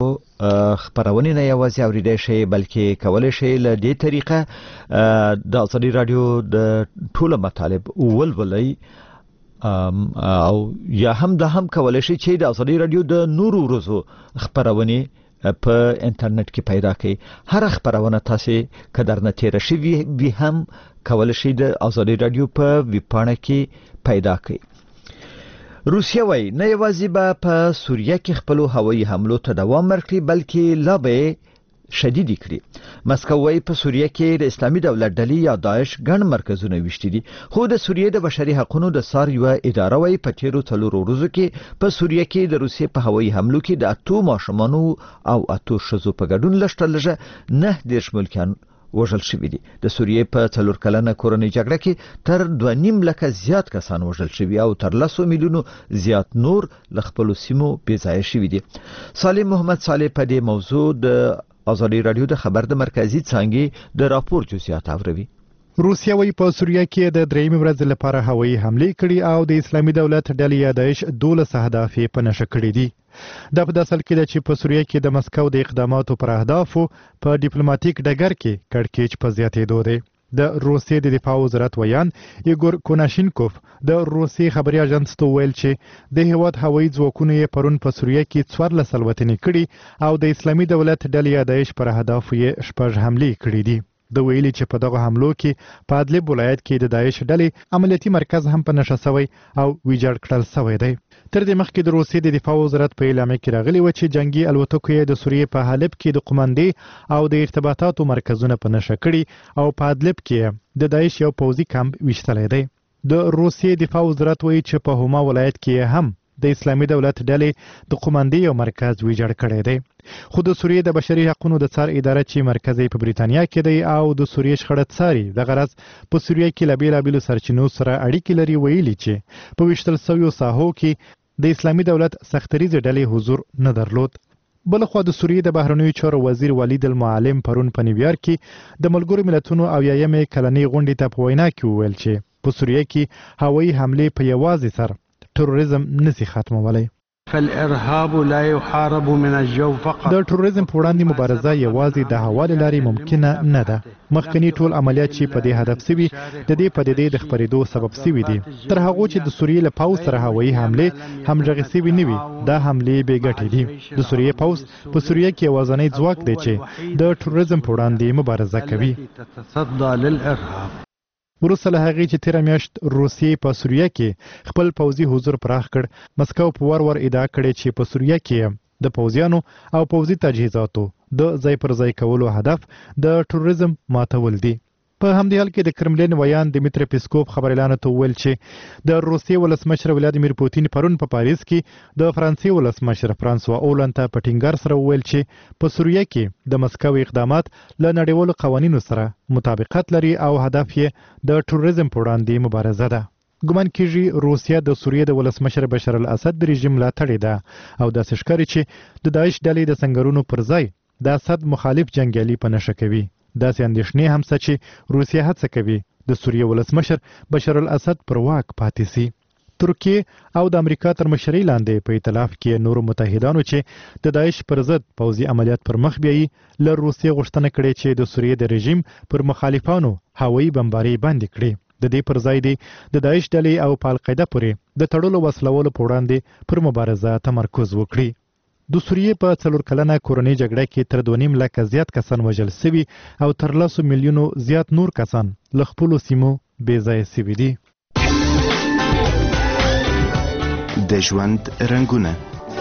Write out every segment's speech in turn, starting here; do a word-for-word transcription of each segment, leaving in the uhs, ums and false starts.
خبرونه نه یوازې اوریدای شئ بلکې کولی شئ له دې طریقه د ازادي رادیو د ټولو مطالب ولولئ او یا هم د هم کولی شئ چې د ازادي رادیو د نورو ورځو خبرونه په انټرنیټ کې پیدا کړئ. هر خبرونه تاسو که درنه تیر شي وي هم کولی شئ د ازادي رادیو په ویبپاڼه کې پیدا کړئ. روسیه وایي نه یوازې به په سوریه کې خپل هوایي حملو ته دوام ورکړي بلکې لا به شدید کړي. مسکو وایي په سوریه کې د اسلامي دولت ډلې یا داعش ګڼ مرکزونه وشتي دي، خو د سوریه د بشري حقوقو د سار یو اداره وایي په تیرو څلورو ورځو کې په سوریه کې د روسیې په هوایي حملو کې د اتو ماشومانو او اتو ښځو په ګډون لږترلږه نه دېرش ملکیان وژل شوي دي. د سوریې په څلور کلنه کورنۍ جګړه کې تر دوه نیم لکه زیات کسان وژل شوي او تر لسو میلیونو زیات نور له خپلو سیمو بېځایه شوي دي. سالم محمد صالح په دې موضوع د ازادي رادیو د خبر د مرکزي څانګې د راپور جزئیات اوروي. روسیه وایي په سوریه کې د درېیمې ورځې لپاره هوایي حملې کړي او د اسلامي دولت ډلې یا داعش دولس اهداف یې په نښه کړي دي. دا په داسې حال کې ده چې په سوریه کې د مسکو د اقداماتو پر اهدافو په ډیپلوماټیک ډګر کې کړکېچ په زیاتېدو دی. د روسیې د دفاع وزارت ویان ایګور کوناشینکوف د روسیې خبري اژانس ته ویل چې د هیواد هوایي ځواکونو یې پرون په سوریه کې څوارلس الوتنې کړي او د اسلامي دولت ډلې یا داعش پر اهدافو یې شپږ حملې کړي دي. د ویلي چې په دغه حملو کې په ادلب ولایت کې د داعش ډلې عملیاتي مرکز هم په نښه شوی او ویجاړ کړل شوی دی. تر دې مخکې د روسیې د دفاع وزارت په اعلامیه کې راغلی و چې جنگي الوتکو یې د سوریې په حلب کې د قومندې او د ارتباطاتو مرکزونه په نښه کړي او په ادلب کې د داعش یو پوځي کمپ ویشتلی دی. د روسیې دفاع وزارت وایي چې په هما ولایت کې هم د اسلامي دولت ډلې د قومندې یو مرکز ویجاړ کړی دی. خو د سوریې د بشري حقوقو د څار اداره چې مرکز یې په بریتانیا کې دی او د سوریې شخړه څاري د غرض په سوریې کې له بېلابېلو سرچینو سره اړیکې لري ویلي چې په ویشتل شویو ساحو کې د اسلامي دولت سختریزې ډلې حضور نه درلود. بلخوا د سوریې د بهرنیو چارو وزیر ولید المعلم پرون په نیویارک کې د ملګرو ملتونو اویایمې کلنۍ غونډې ته په وینا کې وویل چې په سوریې کې هوایي حملې په یوازې سر تروریزم نسی ختمولی. فالارهاب لا يحارب من الجو فقط. د تروریزم په وړاندې مبارزه یوازې د هوا له لارې ممکنه نه ده. مخکنی ټول عملیات چې په دې هدف سوي د دې پدیدې د خپرېدو سبب سوي دي. تر هغه چې د سوریې له پوځ سره هوایي حملې همغږې سوي نه وي دا حملې بې ګټې دي. د سوریې پوځ په سوریې کې یوازینی ځواک دی چې د تروریزم په وړاندې مبارزه کوي. وروسته له هغې چې تېره میاشت روسیې په سوریه کې خپل پوځي حضور پراخ کړ، مسکو په ور ور ادعا کړې چې په سوریه کې د پوځیانو او پوځي تجهیزاتو د ځای پر ځای کولو هدف د تروریزم ماتول دي. په همدې حال کې د کرملین ویان دمیتری پیسکوف خبريالانو ته وویل چې د روسیې ولسمشر ولادیمیر پوتین پرون په پاریس کې د فرانسې ولسمشر فرانسوا اولند ته په ټینګار سره وویل چې په سوریه کې د مسکو اقدامات له نړیوالو قوانینو سره مطابقت لري او هدف یې د تروریزم په وړاندې مبارزه ده. ګمان کېږي روسیه د سوریې د ولسمشر بشار الاسد د رژیم ملاتړې ده او داسې ښکاري چې د داعش ډلې د سنګرونو پر ځای د اسد مخالف جنګیالي په نښه کوي. داسې اندېښنې هم شته چې روسیه هڅه کوي د سوریې ولسمشر بشار الاسد پر واک پاتې شي. ترکیه او د امریکا تر مشرۍ لاندې په ائتلاف کې نورو متحدانو چې د داعش پر ضد پوځي عملیات پر مخ بیایي له روسیې غوښتنه کړې چې د سوریې د رژیم پر مخالفانو هوایي بمباري بندې کړي. د دې پر ځای دی د داعش ډلې او په القاعده پورې د تړلو وسلوالو په وړاندې پر مبارزه تمرکز وکړي. د سوریې په څلور کلنه کورنۍ جګړه کې تر دوه نیم لکه زیات کسان وژل شوي او تر لسو میلیونو زیات نور کسان له خپلو سیمو بې ځایه شوي دي. د ژوند رنګونه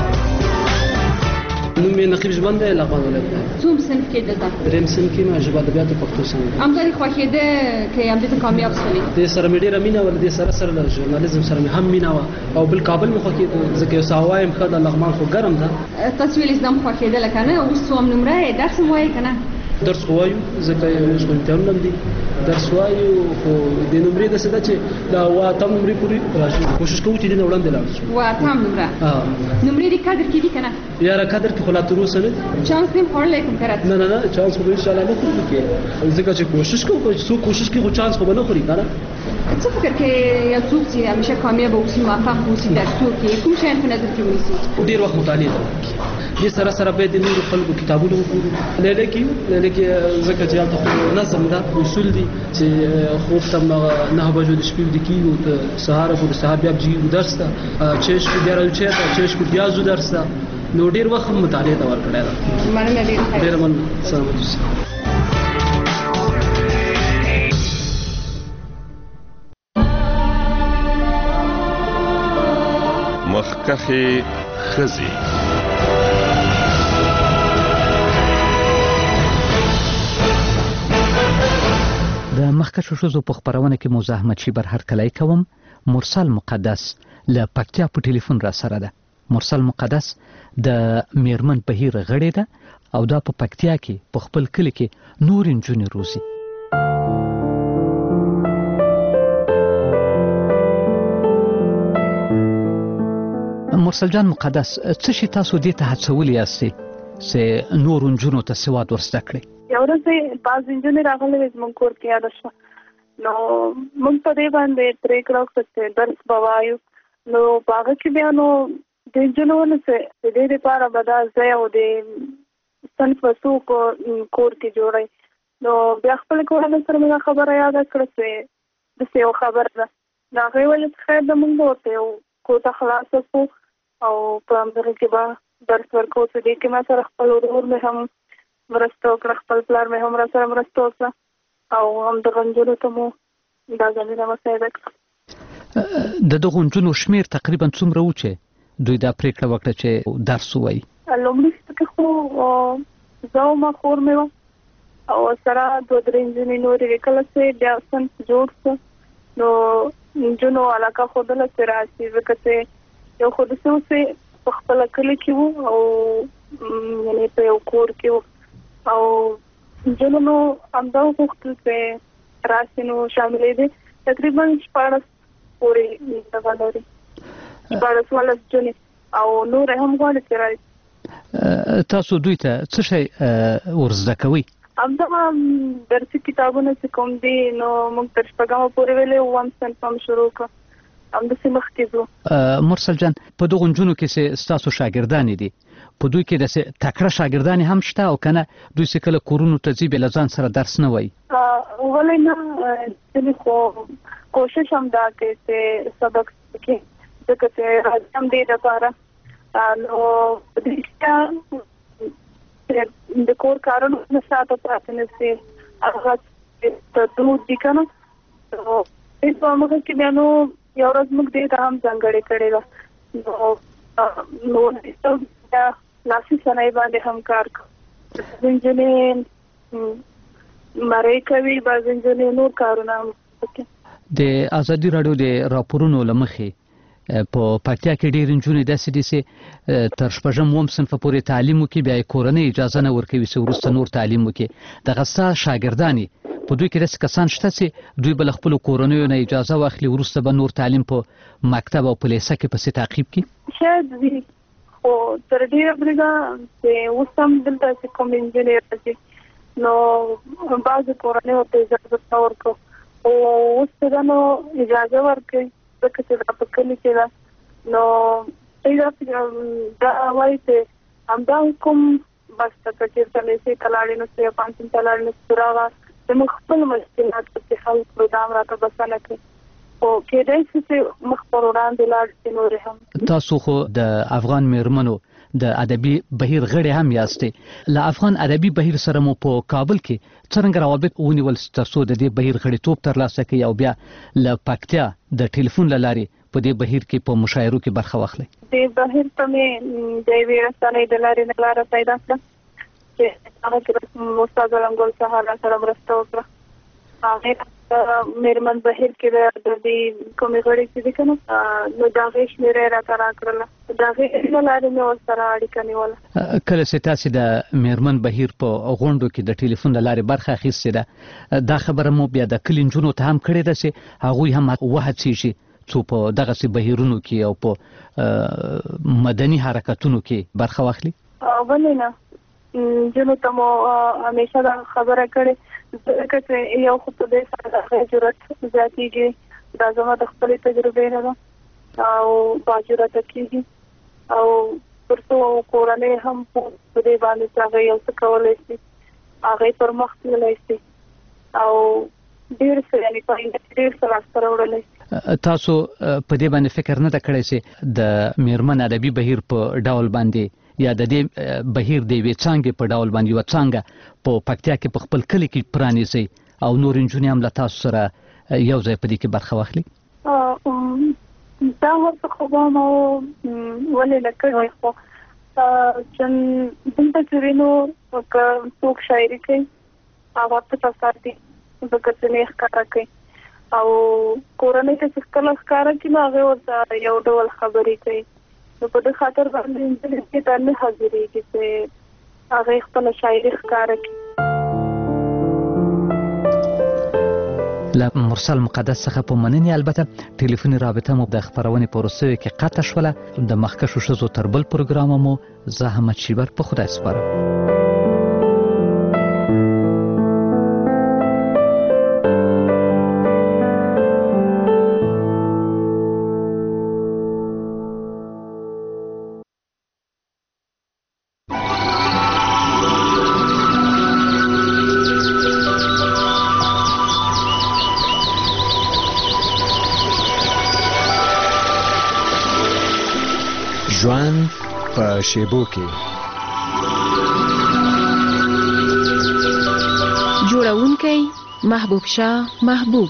نوم یې نقیب ژوند دی لغمان ولایت دی. څوم صنف کې دلته؟ درېیم صنف کې ما ژبه ادبیات او پښتو څانګه. همداري خوښېده که همدې کامیاب شولې؟ دې سره مې ډېره مینه وه، دې سره سره له ژورنالیزم سره مې هم مینه وه او بل کابل مې خوښېده ځکه یو څه هوا یې ښه ده، لغمان خو ګرم ده. تاسو ویلې زه هم خوښېدله که نه؟ اوس څوم نمره یې درس هم وایې که نه؟ درس خو وایو ځکه اوس خو امتحانونه هم دي، درس وایو خو د نمرې داسې ده چې دا اوه اتم نمرې پورې راشي. کوشش کوو چې دې نه وړاندې لاړ شو. اوه اتم نمره؟ نمرې دې قدر کې دي که نه؟ یاره قدر کې خو لا تر اوسه نه دي. چانس دې هم خوړلی کوم که راته؟ نه نه نه چانس خو به انشاءالله نه خورو کې ځکه چې کوشش کوو، څوک کوشش کوي خو چانس خو به نه خوري که نه. څه فکر کې یو څوک چې همیشه کامیاب اوسي موفق اوسي درس وکړي کوم شیان په نظر کې ونیسي؟ ډېر وخت مطالعه ته دې سره سره به د نور خلکو کتابونه وګورو لیله کې لیله کې ځکه چې هلته نظم ده اصول دي چې خوب ته نه بجو د شپې د کیږي ته سهار پورې سهار بیا بجې درس ته چش کو بیا راځي ته چش کو بیا زو درس ته نو ډیر وخت مطالعه دا ورکړی دا مننه ډیر ډیر مننه سلام مخکخي خزي د مخکښو ښځو په خپرونه کې مزاحمت شي بر هرکلی کوم مرسل مقدس له پکتیا په ټلیفون را سره ده. مرسل مقدس د میرمن بهیر غړې ده او دا په پکتیا کې په خپل کلی کې نور نجونې روزي. مرسل جان مقدس څه شي تاسو دې ته هڅولي یاستئ چې نور نجونو ته سواد ورزده کړئ؟ یو ورځ بعض نجونې راغلې وې زموږ کور کې یاده شوه نو موږ په دې باندې پرېکړه وکړه چې درس به وایو. نو په هغه کې بیا نو د نجونو ونه چې د دې دپاره به دا ځای او د صنف به څوک کور کې جوړی. نو بیا خپله کورنۍ سره مې دا خبره یاده کړه چې داسې یو خبره ده. نو هغې ویل چې خیر ده موږ به ورته یو کوټه خلاصه کړو او په همدغه کې به درس ورکوو چې دې کې ما سره خپل ورور مې هم مرسته وکړه خپل پلار مې هم را سره مرسته وکړه او همدغه نجونو ته مو دا زمینه مساعده کړه. د دغو نجونو شمېر تقریبا څومره و چې دوی دا پرېکړه وکړه چې درس ووایي؟ لومړي سطح کې خو زه او ما خور مې وه او سره دوه درې نجونې نورې وې. کله چې بیا صنف جوړ شو نو نجونو علاقه ښودله چې راشي ځکه چې یو خو داسې و چې په خپله کلي کې وو او یعنې په یو کور کې وو او نجونو نو همدا وغوښتل چې راشي نو شاملېدې. تقریبا شپاړس پورې دغه لري شپاړس ولس نجونې او نورې هم غواړي چې راشي. تاسو دوی ته څه شی ورزده کوئ؟ همدغه درسي کتابونه چې کوم دي نو موږ تر شپږمه پورې ویلې اووم صنف هم شروع کړه همداسې مخکې ځو. مرسل جان په دغو نجونو کې چې ستاسو شاګردانې دي په دوی کې داسې تکړه شاګردانې هم شته او که نه دوی چې کله کورونو ته ځي بیا له ځان سره درس نه وایي؟ ولې نه ځینې خو کوشش هم دا کوي چې سبق وکړي ځکه چې راځي هم دې دپاره نو په دې کې د کور کارونو نه شاته پاتې نه شي هغه دود دي که نه نو هېڅ په مخه کې بیا نو یو ورځ موږ دې ته هم ځانګړې کړې ده نو نو بیا لاسي صنایع باندې هم کار کوو. بعضې نجونې مرۍ کوي بعضې نجونې نور کارونه هم کوي. د ازادي راډیو د راپورونو له مخې په پکتیا کې ډېرې نجونې داسې دي چې تر شپږم اووم صنفه پورې تعلیم وکړي بیا یې کورنۍ اجازه نه ورکوي چې وروسته نور تعلیم وکړي. دغه ستا شاګردانې په دوی کې داسې کسان شته چې دوی به له خپلو کورنیو نه اجازه واخلي وروسته به نور تعلیم په مکتب او په لیسه کې پسې تعقیب کړي؟ شاید وي خو تر ډېره برګه چې اوس هم دلته چې کوم نجونې راځي نو بعضې کورنیو ته اجازه نه ورکوو خو اوس چې ده نو اجازه ورکوي ځکه چې دا په کلي کې ده نو دوی دا وایي چې همدا کوم بس ته که چېرته لیسې ته لاړې نو چې یا پوهنتون ته لاړې نو چې راغله زموږ خپل مشکلات چې حل کړو دا هم راته بسنه کوي خو کېدای شي چې مخ پر وړاندې لاړ شي نورې هم. تاسو خو د افغان میرمنو د ادبي بهیر غړي هم یاستئ. له افغان ادبي بهیر سره مو په کابل کې څرنګه روابط ونیول تر څو د دې بهیر غړیتوب ترلاسه کړئ او بیا له پکتیا د ټلیفون له لارې په دې بهیر کې په مشاعرو کې برخه واخلئ؟ دې بهیر ته مې د یوې رسنۍ د لارې نه لاره پیدا کړه چې هغه کې استاد علم ګل سهار را سره مرسته وکړه. هغې میرمن بهیر کې د دې کومې غړي چې دي که نه نو د هغې شمېره یې راته راکړله د هغې له لارې مې ورسره اړیکه نیوله. کله چې تاسې د میرمن بهیر په غونډو کې د ټلیفون له لارې برخه اخیستې ده دا خبره مو بیا د کلي نجونو ته هم کړې ده چې هغوی هم وهڅېږي څو په دغسې بهیرونو کې او په مدني حرکتونو کې برخه واخلي؟ ولې نه نجونو ته مو همیشه دا خبره کړې ځکه چې یو خو په دې سره د هغې جرأت زیاتېږي دا زما د خپلې تجربې نه ده او باجرأته کېږي او ترڅو کورنۍ هم په دې باندې چې هغه یو څه کولی شي هغه پر مخ تللی شي او ډېر څه یعنې په ډېر څه لاسته راوړلی شي. تاسو په دې باندې فکر نه ده کړی چې د میرمن ادبي بهیر په ډول باندې یا د دې بهیر د یوې څانګې په ډول باندې یوه څانګه په پکتیا کې په خپل کلي کې پرانیسئ او نور نجونې هم له تاسو سره یو ځای په دې کې برخه واخلي؟ دا ورته خو به ما ولې نه کړی خو چې دلته چې وینو که څوک شاعري کوي هغه پټه ساتي ځکه چې نه یې ښکاره کوي او کورنۍ ته چې کله ښکاره کړي نو هغې ورته یو ډول خبرې کوي نو په دې خاطر باندې نجونې دې ته نه حاضرېږي چې هغې خپله شاعري ښکاره کړي. له مرسل مقدس څخه په مننې البته ټلیفوني رابطه مو د خپرونې په وروستیو کې قطع شوله. د مخکښو ښځو تر بل پروګرام مو زه احمد شیبر په خدای سپارم. ژوند په شیبو کې جوړونکی محبوب شاه محبوب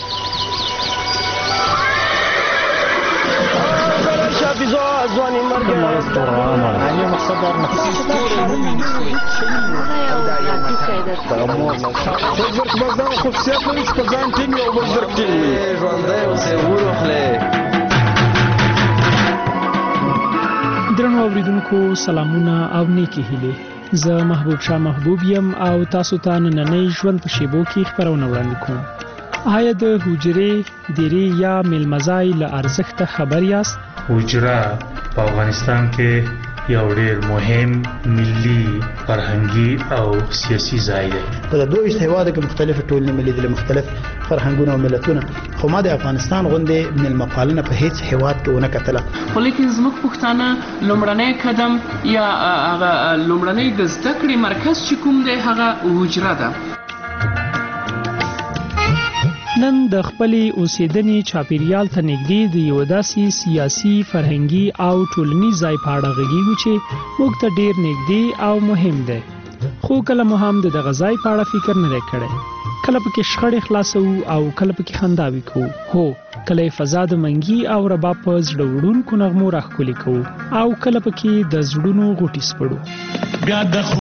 درنو اوریدونکو سلامونه او نیکی هیلې. زه محبوب شاه محبوب یم او تاسو ته نننۍ ژوند په شیبو کې خپرونه وړاندې کوم. آیا د حجرې دیرې یا میلمځای له ارزښته خبر یاست؟ حجره په افغانستان کې یو ډېر مهم ملي فرهنګي او سیاسي ځای دی. په دوه ویشت هیوادو کې مختلف ټولنې ملیدلې مختلف فرهنګونه او ملتونه خو ما د افغانستان غوندې میلمه پالنه په هیڅ هیواد کې ونه کتله. خو لیکن زموږ پښتانه لومړنی قدم یا هغه لومړنی د زده کړې مرکز چې کوم دی هغه حجره ده. نن د خپلې اوسېدنې چاپیریال ته نږدې د یو داسې سیاسي فرهنګي او ټولنیز ځای په اړه غږیږو چې موږ ته ډېر نږدې او مهم دی. خو کله مو هم د دغه ځای په اړه فکر نه دی کړی. کله پکې شخړې خلاصوو او کله پکې خنداوې کوو. هو کله یې فضا د منګي او رباب په زړه وړونکو نغمو راښکلې کوو او کله پکې د زړونو غوټې سپړو.